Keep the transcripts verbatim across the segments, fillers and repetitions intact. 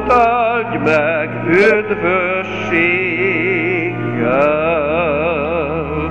Urat áldj meg üdvösséggel.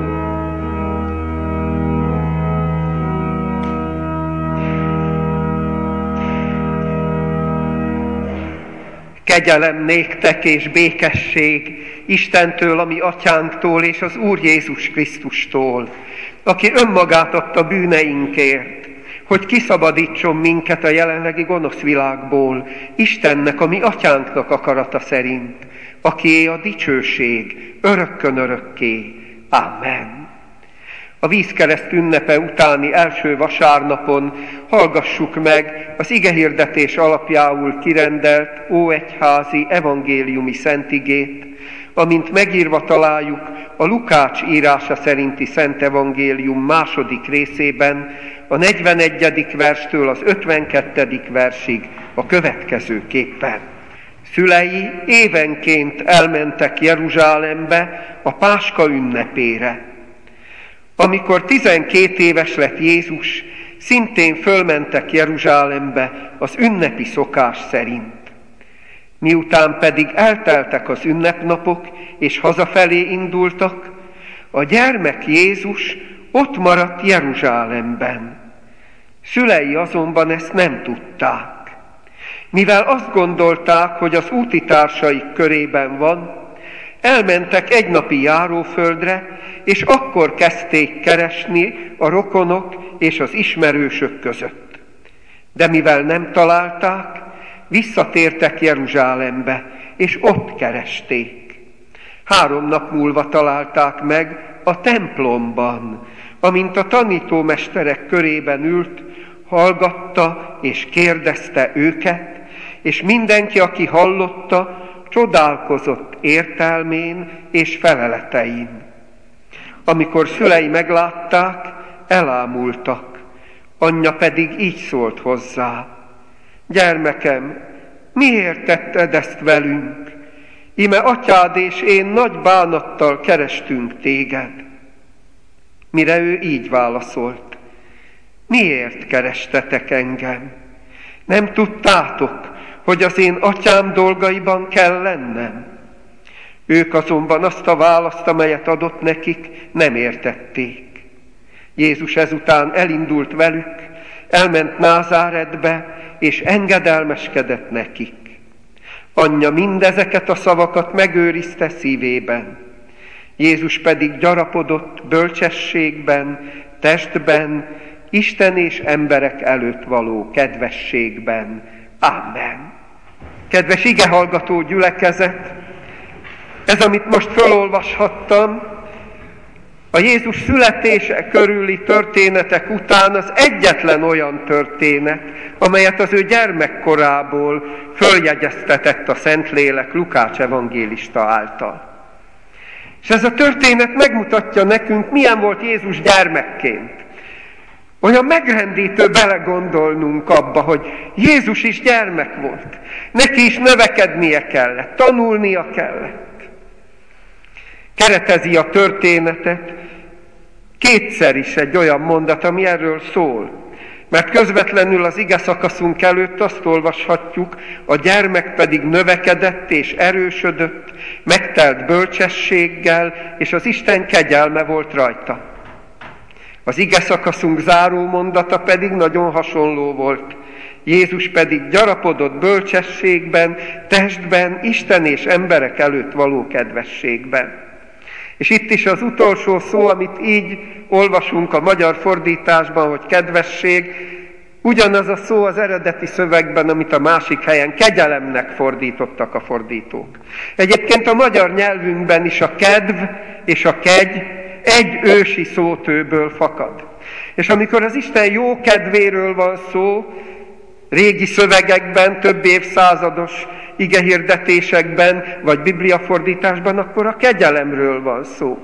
Kegyelem néktek és békesség Istentől, a mi atyánktól és az Úr Jézus Krisztustól, aki önmagát adta bűneinkért, hogy kiszabadítson minket a jelenlegi gonosz világból, Istennek, a mi atyánknak akarata szerint, akié a dicsőség örökkön örökké. Amen. A vízkereszt ünnepe utáni első vasárnapon hallgassuk meg az igehirdetés alapjául kirendelt óegyházi evangéliumi szentigét, amint megírva találjuk a Lukács írása szerinti Szent Evangélium második részében, a negyvenegyedik verstől az ötvenkettedik versig a következőképpen. Szülei évenként elmentek Jeruzsálembe a Páska ünnepére. Amikor tizenkét éves lett Jézus, szintén fölmentek Jeruzsálembe az ünnepi szokás szerint. Miután pedig elteltek az ünnepnapok, és hazafelé indultak, a gyermek Jézus ott maradt Jeruzsálemben. Szülei azonban ezt nem tudták. Mivel azt gondolták, hogy az útitársaik körében van, elmentek egy napi járóföldre, és akkor kezdték keresni a rokonok és az ismerősök között. De mivel nem találták, visszatértek Jeruzsálembe, és ott keresték. Három nap múlva találták meg a templomban, amint a tanítómesterek körében ült, hallgatta és kérdezte őket, és mindenki, aki hallotta, csodálkozott értelmén és feleletein. Amikor szülei meglátták, elámultak, anyja pedig így szólt hozzá: gyermekem, miért tetted ezt velünk? Íme atyád és én nagy bánattal kerestünk téged. Mire ő így válaszolt: miért kerestetek engem? Nem tudtátok, hogy az én atyám dolgaiban kell lennem? Ők azonban azt a választ, amelyet adott nekik, nem értették. Jézus ezután elindult velük, elment Názáretbe, és engedelmeskedett nekik. Anyja mindezeket a szavakat megőrizte szívében. Jézus pedig gyarapodott bölcsességben, testben, Isten és emberek előtt való kedvességben. Amen. Kedves igehallgató gyülekezet, ez, amit most felolvashattam, a Jézus születése körüli történetek után az egyetlen olyan történet, amelyet az ő gyermekkorából följegyeztetett a Szentlélek Lukács evangélista által. És ez a történet megmutatja nekünk, milyen volt Jézus gyermekként. Olyan megrendítő belegondolnunk abba, hogy Jézus is gyermek volt. Neki is növekednie kellett, tanulnia kellett. Keretezi a történetet kétszer is egy olyan mondat, ami erről szól. Mert közvetlenül az ige szakaszunk előtt azt olvashatjuk, a gyermek pedig növekedett és erősödött, megtelt bölcsességgel, és az Isten kegyelme volt rajta. Az ige szakaszunk záró mondata pedig nagyon hasonló volt. Jézus pedig gyarapodott bölcsességben, testben, Isten és emberek előtt való kedvességben. És itt is az utolsó szó, amit így olvasunk a magyar fordításban, hogy kedvesség, ugyanaz a szó az eredeti szövegben, amit a másik helyen kegyelemnek fordítottak a fordítók. Egyébként a magyar nyelvünkben is a kedv és a kegy egy ősi szótőből fakad. És amikor az Isten jó kedvéről van szó, régi szövegekben, több évszázados igehirdetésekben, vagy bibliafordításban, akkor a kegyelemről van szó.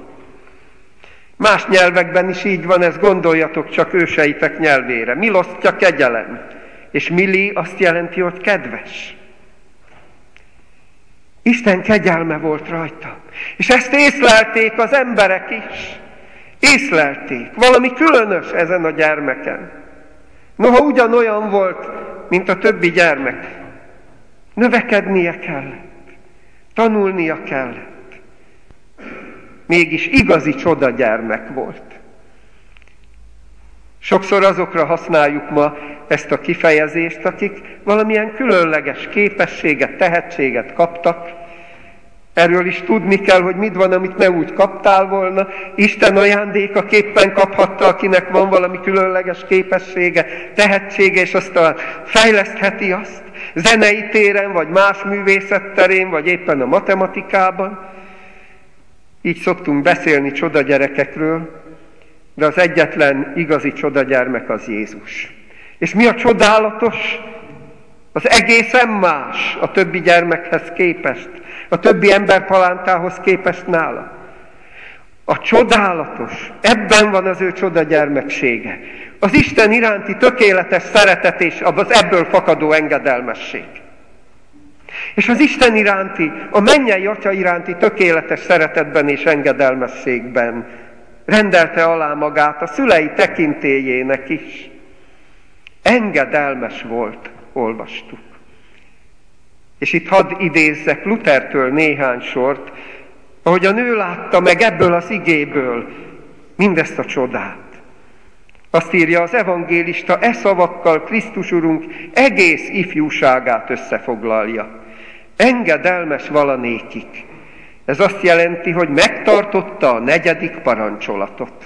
Más nyelvekben is így van, ezt gondoljatok csak őseitek nyelvére. Milosztja kegyelem, és mili azt jelenti, hogy kedves. Isten kegyelme volt rajta. És ezt észlelték az emberek is. Észlelték. Valami különös ezen a gyermeken. Noha ugyanolyan volt, mint a többi gyermek. Növekednie kellett, tanulnia kellett. Mégis igazi csodagyermek volt. Sokszor azokra használjuk ma ezt a kifejezést, akik valamilyen különleges képességet, tehetséget kaptak. Erről is tudni kell, hogy mit van, amit ne úgy kaptál volna. Isten ajándékaképpen kaphatta, akinek van valami különleges képessége, tehetsége, és aztán fejlesztheti azt. Zenei téren, vagy más művészetterén, vagy éppen a matematikában. Így szoktunk beszélni csodagyerekekről, de az egyetlen igazi csodagyermek az Jézus. És mi a csodálatos? Az egészen más a többi gyermekhez képest, a többi emberpalántához képest nála. A csodálatos, ebben van az ő csodagyermeksége. Az Isten iránti tökéletes szeretet és az ebből fakadó engedelmesség. És az Isten iránti, a mennyei Atya iránti tökéletes szeretetben és engedelmességben rendelte alá magát a szülei tekintélyének is. Engedelmes volt, olvastuk. És itt hadd idézzek Luthertől néhány sort, ahogy a nő látta meg ebből az igéből mindezt a csodát. Azt írja az evangélista, e szavakkal Krisztus Urunk egész ifjúságát összefoglalja. Engedelmes valanékik. Ez azt jelenti, hogy megtartotta a negyedik parancsolatot.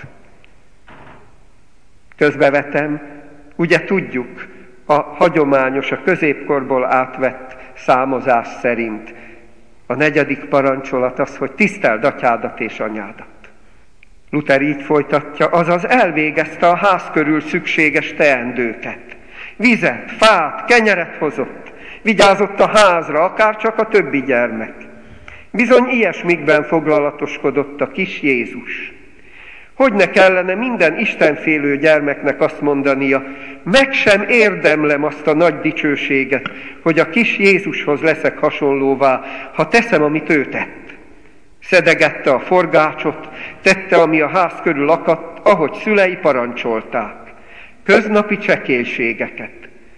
Közbevetem, ugye tudjuk, a hagyományos, a középkorból átvett számozás szerint a negyedik parancsolat az, hogy tiszteld atyádat és anyádat. Luther így folytatja, azaz elvégezte a ház körül szükséges teendőket. Vizet, fát, kenyeret hozott, vigyázott a házra, akár csak a többi gyermek. Bizony ilyesmikben foglalatoskodott a kis Jézus. Hogy ne kellene minden istenfélő gyermeknek azt mondania, meg sem érdemlem azt a nagy dicsőséget, hogy a kis Jézushoz leszek hasonlóvá, ha teszem, amit ő tett. Szedegette a forgácsot, tette, ami a ház körül akadt, ahogy szülei parancsolták. Köznapi csekélységeket.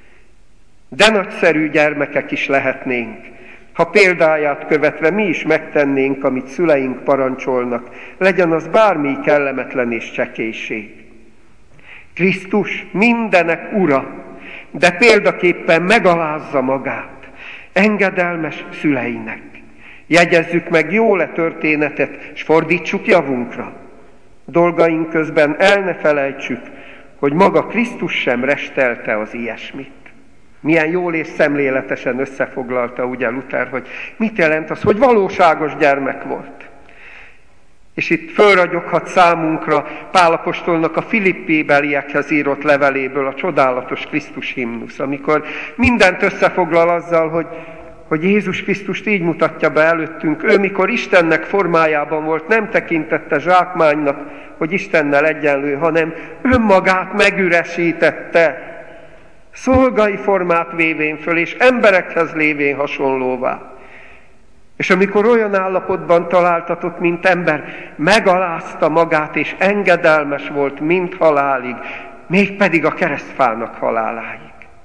De nagyszerű gyermekek is lehetnénk, ha példáját követve mi is megtennénk, amit szüleink parancsolnak, legyen az bármi kellemetlen és csekélység. Krisztus mindenek ura, de példaképpen megalázza magát, engedelmes szüleinek. Jegyezzük meg jól e történetet, s fordítsuk javunkra. Dolgaink közben el ne felejtsük, hogy maga Krisztus sem restelte az ilyesmit. Milyen jól és szemléletesen összefoglalta ugye Luther, hogy mit jelent az, hogy valóságos gyermek volt. És itt fölragyoghat számunkra Pál apostolnak a Filippi-beliekhez írott leveléből a csodálatos Krisztus himnusz, amikor mindent összefoglal azzal, hogy, hogy Jézus Krisztust így mutatja be előttünk. Ő, mikor Istennek formájában volt, nem tekintette zsákmánynak, hogy Istennel egyenlő, hanem önmagát megüresítette, szolgai formát vévén föl, és emberekhez lévén hasonlóvá. És amikor olyan állapotban találtatott, mint ember, megalázta magát, és engedelmes volt mind halálig, mégpedig a keresztfának haláláig.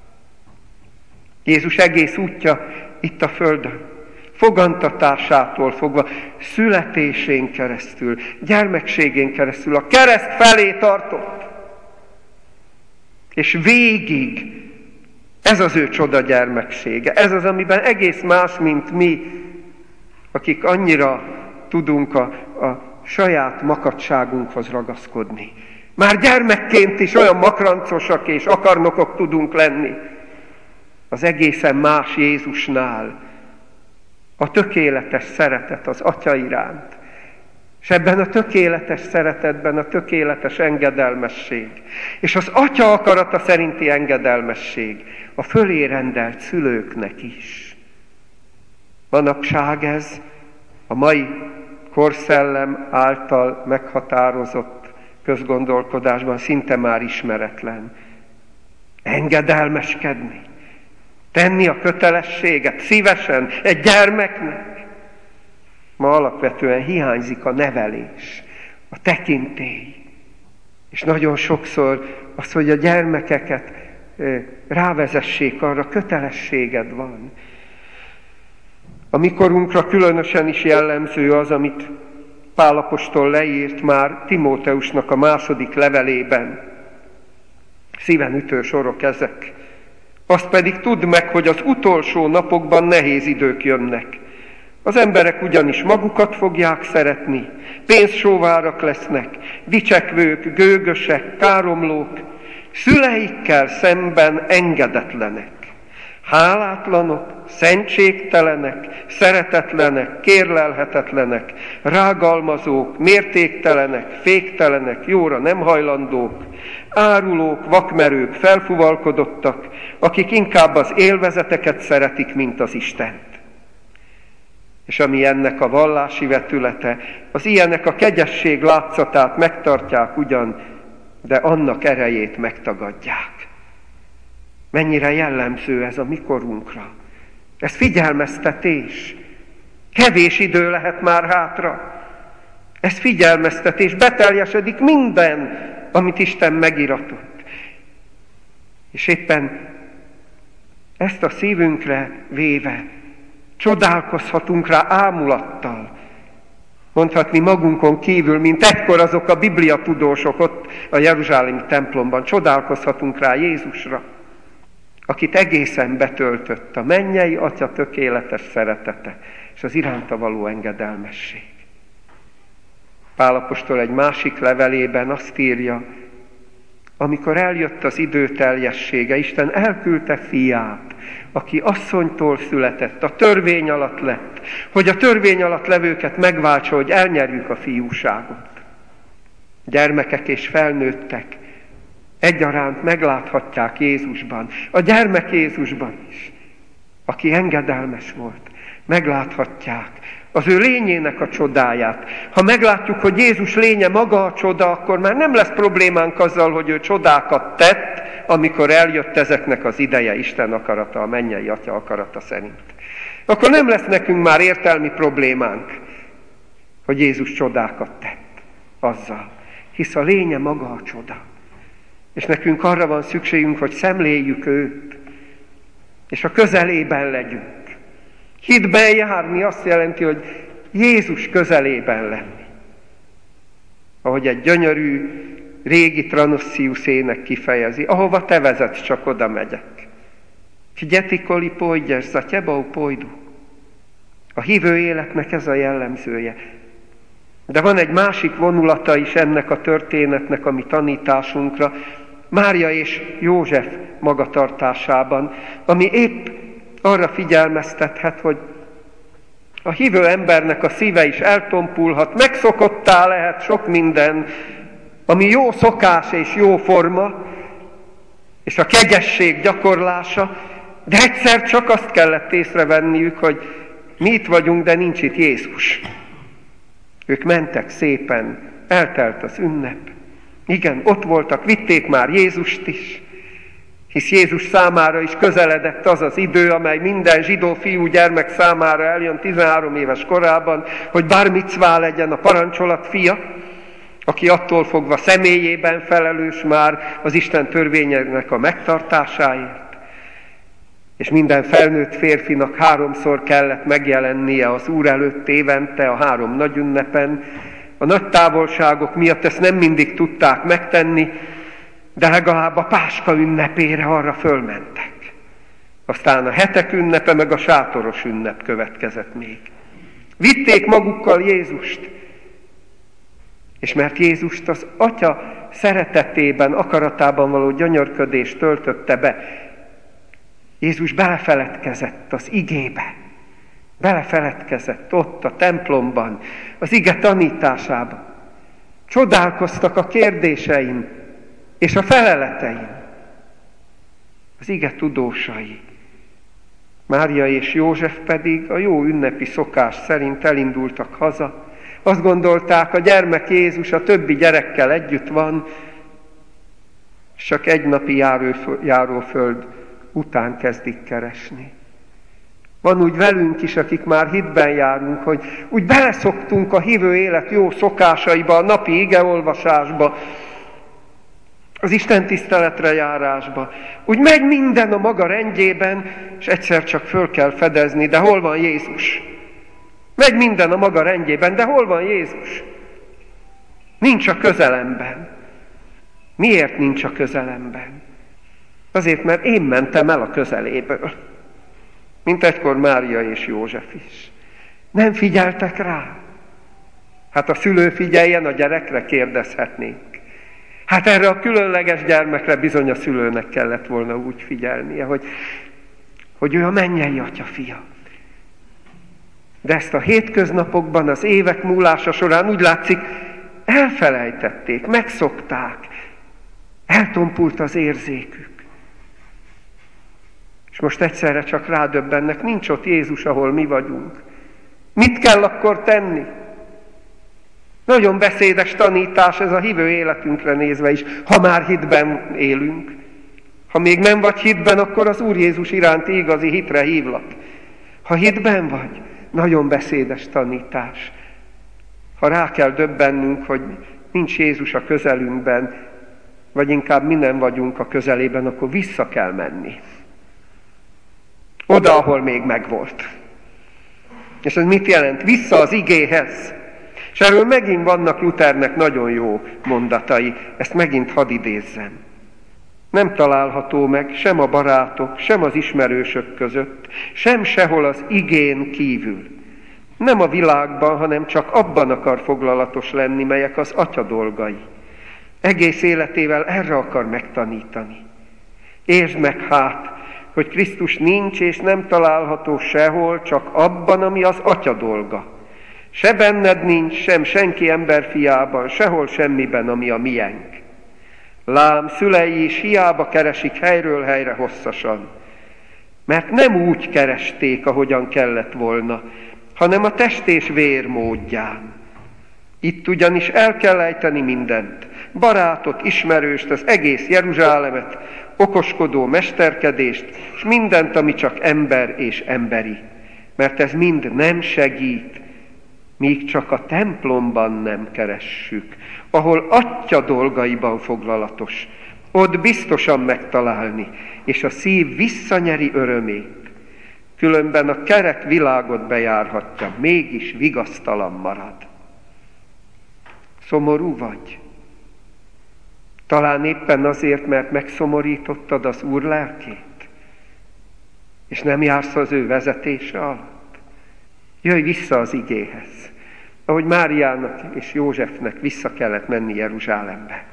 Jézus egész útja itt a földön, fogantatásától fogva, születésén keresztül, gyermekségén keresztül, a kereszt felé tartott. És végig ez az ő csoda gyermeksége. Ez az, amiben egész más, mint mi, akik annyira tudunk a, a saját makacságunkhoz ragaszkodni. Már gyermekként is olyan makrancosak és akarnokok tudunk lenni. Az egészen más Jézusnál a tökéletes szeretet az Atya iránt. És ebben a tökéletes szeretetben a tökéletes engedelmesség. És az Atya akarata szerinti engedelmesség a fölé rendelt szülőknek is. Manapság ez a mai korszellem által meghatározott közgondolkodásban szinte már ismeretlen. Engedelmeskedni, tenni a kötelességet szívesen egy gyermeknek. Ma alapvetően hiányzik a nevelés, a tekintély. És nagyon sokszor az, hogy a gyermekeket rávezessék arra, kötelességed van. A mikorunkra különösen is jellemző az, amit Pál apostol leírt már Timóteusnak a második levelében. Szíven ütő sorok ezek. Azt pedig tudd meg, hogy az utolsó napokban nehéz idők jönnek. Az emberek ugyanis magukat fogják szeretni, pénzsóvárak lesznek, dicsekvők, gőgösek, káromlók, szüleikkel szemben engedetlenek, hálátlanok, szentségtelenek, szeretetlenek, kérlelhetetlenek, rágalmazók, mértéktelenek, féktelenek, jóra nem hajlandók, árulók, vakmerők, felfuvalkodottak, akik inkább az élvezeteket szeretik, mint az Istent. És ami ennek a vallási vetülete, az ilyenek a kegyesség látszatát megtartják ugyan, de annak erejét megtagadják. Mennyire jellemző ez a mikorunkra. Ez figyelmeztetés. Kevés idő lehet már hátra. Ez figyelmeztetés. Beteljesedik minden, amit Isten megiratott. És éppen ezt a szívünkre véve csodálkozhatunk rá ámulattal. Mondhatni magunkon kívül, mint egykor azok a bibliatudósok ott a jeruzsálemi templomban. Csodálkozhatunk rá Jézusra, akit egészen betöltött a mennyei Atya tökéletes szeretete és az iránta való engedelmesség. Pál apostol egy másik levelében azt írja, amikor eljött az idő teljessége, Isten elküldte fiát, aki asszonytól született, a törvény alatt lett, hogy a törvény alatt levőket megváltsa, hogy elnyerjük a fiúságot. Gyermekek és felnőttek egyaránt megláthatják Jézusban, a gyermek Jézusban is, aki engedelmes volt, megláthatják az ő lényének a csodáját. Ha meglátjuk, hogy Jézus lénye maga a csoda, akkor már nem lesz problémánk azzal, hogy ő csodákat tett, amikor eljött ezeknek az ideje, Isten akarata, a mennyei Atya akarata szerint. Akkor nem lesz nekünk már értelmi problémánk, hogy Jézus csodákat tett azzal, hisz a lénye maga a csoda. És nekünk arra van szükségünk, hogy szemléljük őt, és a közelében legyünk. Hitben járni azt jelenti, hogy Jézus közelében lenni. Ahogy egy gyönyörű régi Tranosszius ének kifejezi, ahova te vezetsz, csak oda megyek. Figyetikoli pojgyes, za tebou pojdu. A hívő életnek ez a jellemzője. De van egy másik vonulata is ennek a történetnek, ami tanításunkra, Mária és József magatartásában, ami épp arra figyelmeztethet, hogy a hívő embernek a szíve is eltompulhat, megszokottá lehet sok minden, ami jó szokás és jó forma, és a kegyesség gyakorlása, de egyszer csak azt kellett észrevenniük, hogy mi itt vagyunk, de nincs itt Jézus. Ők mentek szépen, eltelt az ünnep. Igen, ott voltak, vitték már Jézust is, hisz Jézus számára is közeledett az az idő, amely minden zsidó fiú gyermek számára eljön tizenhárom éves korában, hogy bar micvá legyen a parancsolat fia, aki attól fogva személyében felelős már az Isten törvényének a megtartásáért. És minden felnőtt férfinak háromszor kellett megjelennie az Úr előtt évente a három nagy ünnepen. A nagy távolságok miatt ezt nem mindig tudták megtenni, de legalább a Páska ünnepére arra fölmentek. Aztán a hetek ünnepe, meg a sátoros ünnep következett még. Vitték magukkal Jézust, és mert Jézust az Atya szeretetében, akaratában való gyönyörködés töltötte be, Jézus belefeledkezett az igébe, belefeledkezett ott a templomban, az ige tanításában. Csodálkoztak a kérdéseim és a feleleteim. Az ige tudósai. Mária és József pedig a jó ünnepi szokás szerint elindultak haza. Azt gondolták, a gyermek Jézus a többi gyerekkel együtt van, és csak egy napi járóföld után kezdik keresni. Van úgy velünk is, akik már hitben járunk, hogy úgy beleszoktunk a hívő élet jó szokásaiba, a napi igeolvasásba, az Isten tiszteletre járásba. Úgy megy minden a maga rendjében, és egyszer csak föl kell fedezni, de hol van Jézus? Megy minden a maga rendjében, de hol van Jézus? Nincs a közelemben. Miért nincs a közelemben? Azért, mert én mentem el a közeléből. Mint egykor Mária és József is. Nem figyeltek rá. Hát a szülő figyeljen a gyerekre, kérdezhetnénk. Hát erre a különleges gyermekre bizony a szülőnek kellett volna úgy figyelnie, hogy, hogy ő a mennyei atya fia. De ezt a hétköznapokban, az évek múlása során úgy látszik, elfelejtették, megszokták, eltompult az érzékük. És most egyszerre csak rádöbbennek, nincs ott Jézus, ahol mi vagyunk. Mit kell akkor tenni? Nagyon beszédes tanítás ez a hívő életünkre nézve is, ha már hitben élünk. Ha még nem vagy hitben, akkor az Úr Jézus iránti igazi hitre hívlak. Ha hitben vagy, nagyon beszédes tanítás. Ha rá kell döbbennünk, hogy nincs Jézus a közelünkben, vagy inkább mi nem vagyunk a közelében, akkor vissza kell menni. Oda, ahol még megvolt. És ez mit jelent? Vissza az igéhez. És erről megint vannak Luthernek nagyon jó mondatai. Ezt megint hadd idézzem. Nem található meg sem a barátok, sem az ismerősök között, sem sehol az igén kívül. Nem a világban, hanem csak abban akar foglalatos lenni, melyek az Atya dolgai. Egész életével erre akar megtanítani. Értsd meg hát, hogy Krisztus nincs és nem található sehol, csak abban, ami az Atya dolga. Se benned nincs, sem senki emberfiában, sehol semmiben, ami a miénk. Lám, szülei is hiába keresik helyről helyre hosszasan, mert nem úgy keresték, ahogyan kellett volna, hanem a test és vér módján. Itt ugyanis el kell ejteni mindent, barátot, ismerőst, az egész Jeruzsálemet, okoskodó mesterkedést, és mindent, ami csak ember és emberi. Mert ez mind nem segít, míg csak a templomban nem keressük, ahol Atya dolgaiban foglalatos, ott biztosan megtalálni, és a szív visszanyeri örömét. Különben a kerek világot bejárhatja, mégis vigasztalan marad. Szomorú vagy? Talán éppen azért, mert megszomorítottad az Úr lelkét, és nem jársz az ő vezetése alatt. Jöjj vissza az igéhez, ahogy Máriának és Józsefnek vissza kellett menni Jeruzsálembe.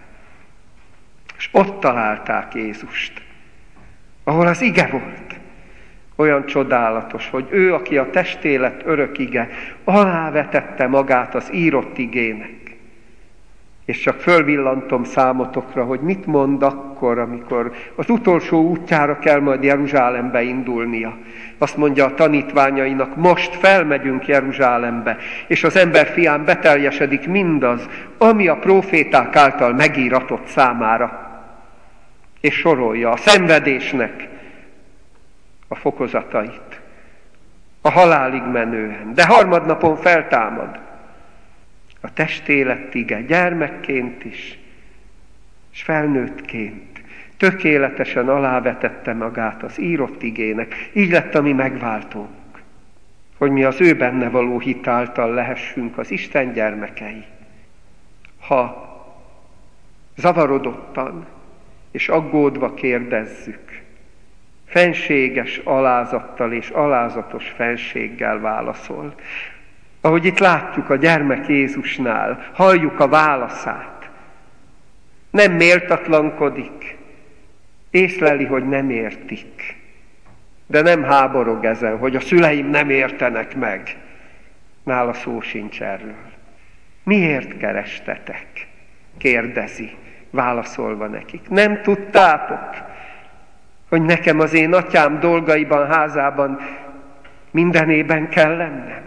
És ott találták Jézust, ahol az ige volt. Olyan csodálatos, hogy ő, aki a testélet örök ige, alávetette magát az írott igének. És csak fölvillantom számotokra, hogy mit mond akkor, amikor az utolsó útjára kell majd Jeruzsálembe indulnia. Azt mondja a tanítványainak, most felmegyünk Jeruzsálembe, és az emberfián beteljesedik mindaz, ami a próféták által megíratott számára. És sorolja a szenvedésnek a fokozatait, a halálig menően, de harmadnapon feltámad. A testélet ige gyermekként is, és felnőttként tökéletesen alávetette magát az írott igének. Így lett a mi megváltónk, hogy mi az ő benne való hit által lehessünk az Isten gyermekei. Ha zavarodottan és aggódva kérdezzük, fenséges alázattal és alázatos fenséggel válaszol. Ahogy itt látjuk a gyermek Jézusnál, halljuk a válaszát. Nem méltatlankodik, észleli, hogy nem értik. De nem háborog ezen, hogy a szüleim nem értenek meg. Nála szó sincs erről. Miért kerestetek? Kérdezi, válaszolva nekik. Nem tudtátok, hogy nekem az én atyám dolgaiban, házában mindenében kell lennem?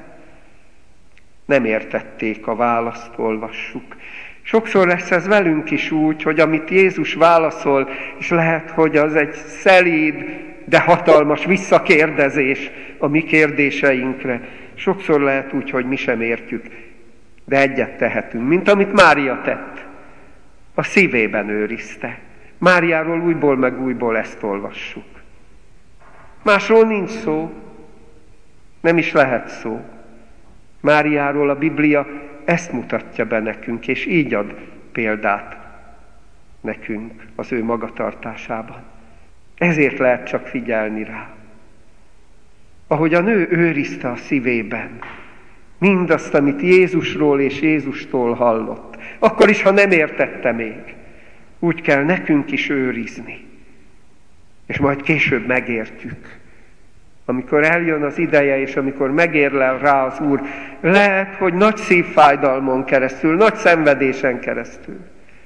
Nem értették a választ, olvassuk. Sokszor lesz ez velünk is úgy, hogy amit Jézus válaszol, és lehet, hogy az egy szelíd, de hatalmas visszakérdezés a mi kérdéseinkre. Sokszor lehet úgy, hogy mi sem értjük, de egyet tehetünk, mint amit Mária tett. A szívében őrizte. Máriáról újból meg újból ezt olvassuk. Másról nincs szó, nem is lehet szó. Máriáról a Biblia ezt mutatja be nekünk, és így ad példát nekünk az ő magatartásában. Ezért lehet csak figyelni rá. Ahogy a nő őrizte a szívében mindazt, amit Jézusról és Jézustól hallott, akkor is, ha nem értette még, úgy kell nekünk is őrizni. És majd később megértjük. Amikor eljön az ideje, és amikor megérlel rá az Úr, lehet, hogy nagy szívfájdalmon keresztül, nagy szenvedésen keresztül.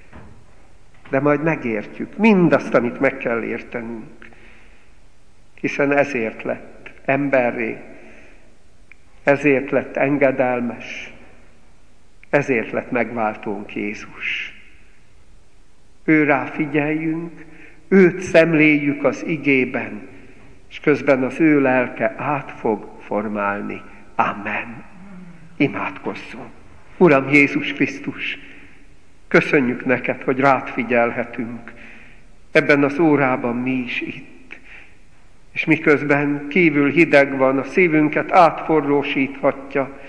De majd megértjük mindazt, amit meg kell értenünk. Hiszen ezért lett emberré, ezért lett engedelmes, ezért lett megváltónk Jézus. Ő rá figyeljünk, őt szemléljük az igében, és közben az ő lelke át fog formálni. Amen. Imádkozzunk. Uram Jézus Krisztus, köszönjük neked, hogy rád figyelhetünk ebben az órában mi is itt. És miközben kívül hideg van, a szívünket átforrósíthatja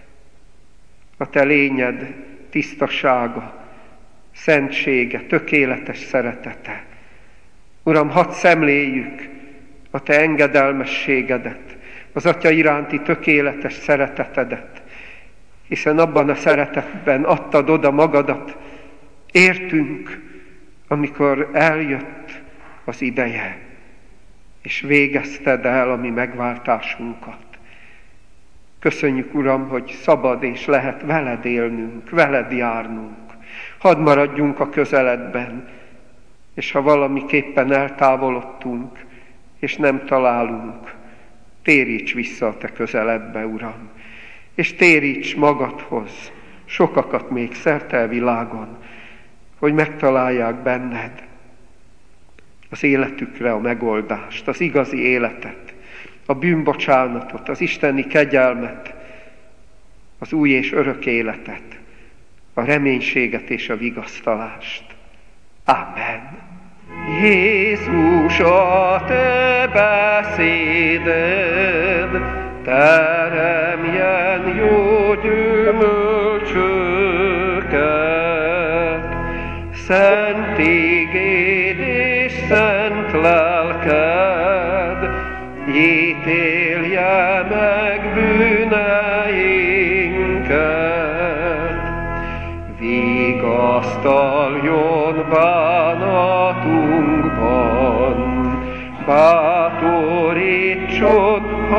a te lényed tisztasága, szentsége, tökéletes szeretete. Uram, hadd szemléljük a te engedelmességedet, az Atya iránti tökéletes szeretetedet, hiszen abban a szeretetben adtad oda magadat, értünk, amikor eljött az ideje, és végezted el a mi megváltásunkat. Köszönjük, Uram, hogy szabad és lehet veled élnünk, veled járnunk. Hadd maradjunk a közeledben, és ha valamiképpen eltávolodtunk, és nem találunk, téríts vissza a te közeledbe, Uram, és téríts magadhoz sokakat még szerte a világon, hogy megtalálják benned az életükre a megoldást, az igazi életet, a bűnbocsánatot, az isteni kegyelmet, az új és örök életet, a reménységet és a vigasztalást. Amen. Jézus, a te beszéded teremjen jó gyümölcsöket, szent igéd és szent lelked ítélje meg bűneinket, vigasztaljon bánatunkban, bátorítson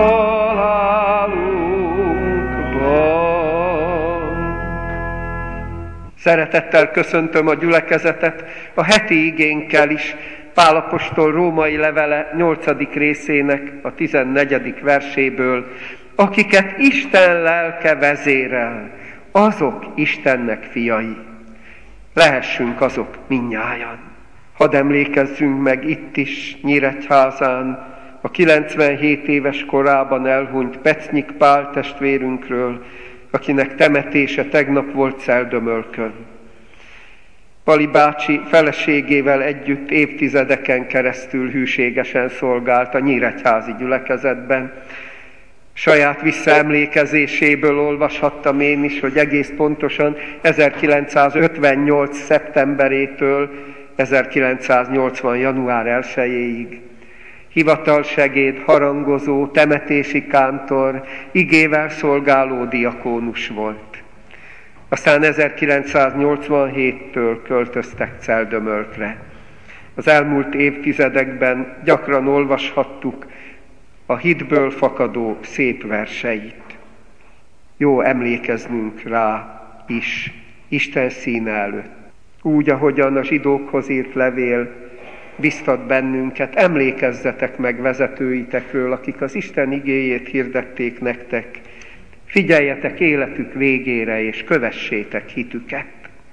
halálunkban. Szeretettel köszöntöm a gyülekezetet a heti igénkkel is, Pál apostol római levele nyolcadik részének a tizennegyedik verséből, akiket Isten lelke vezérel, azok Istennek fiai. Lehessünk azok mindnyájan. Hadd emlékezzünk meg itt is, Nyíregyházán, a kilencvenhét éves korában elhunyt Pecnyik Pál testvérünkről, akinek temetése tegnap volt Celldömölkön. Pali bácsi feleségével együtt évtizedeken keresztül hűségesen szolgált a nyíregyházi gyülekezetben. Saját visszaemlékezéséből olvashattam én is, hogy egész pontosan ezerkilencszázötvennyolc szeptemberétől ezerkilencszáznyolcvan január elsejéig hivatalsegéd, harangozó, temetési kántor, igével szolgáló diakónus volt. Aztán ezerkilencszáznyolcvanhéttől költöztek Celldömölkre. Az elmúlt évtizedekben gyakran olvashattuk a hitből fakadó szép verseit. Jó emlékeznünk rá is, Isten színe előtt. Úgy, ahogyan a zsidókhoz írt levél biztat bennünket, emlékezzetek meg vezetőitekről, akik az Isten igéjét hirdették nektek. Figyeljetek életük végére, és kövessétek hitüket.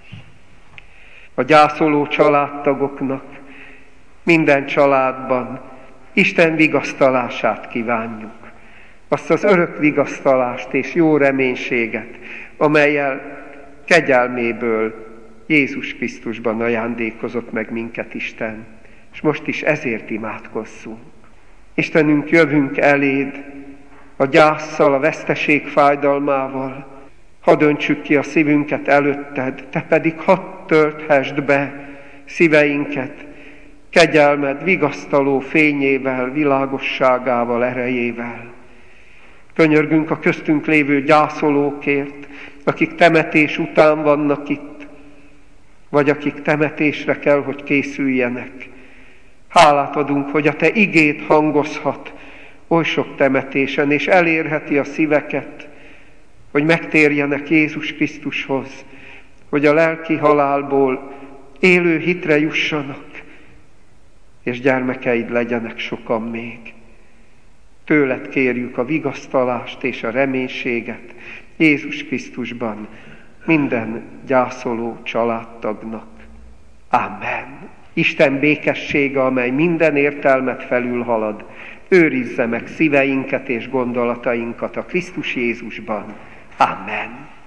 A gyászoló családtagoknak minden családban Isten vigasztalását kívánjuk. Azt az örök vigasztalást és jó reménységet, amellyel kegyelméből Jézus Krisztusban ajándékozott meg minket Isten. És most is ezért imádkozzunk. Istenünk, jövünk eléd a gyásszal, a veszteség fájdalmával. Hadd öntsük ki a szívünket előtted, te pedig hadd tölthesd be szíveinket kegyelmed vigasztaló fényével, világosságával, erejével. Könyörgünk a köztünk lévő gyászolókért, akik temetés után vannak itt, vagy akik temetésre kell, hogy készüljenek. Hálát adunk, hogy a te igéd hangozhat oly sok temetésen, és elérheti a szíveket, hogy megtérjenek Jézus Krisztushoz, hogy a lelki halálból élő hitre jussanak, és gyermekeid legyenek sokan még. Tőled kérjük a vigasztalást és a reménységet Jézus Krisztusban minden gyászoló családtagnak. Amen. Isten békessége, amely minden értelmet felülhalad, őrizze meg szíveinket és gondolatainkat a Krisztus Jézusban. Amen.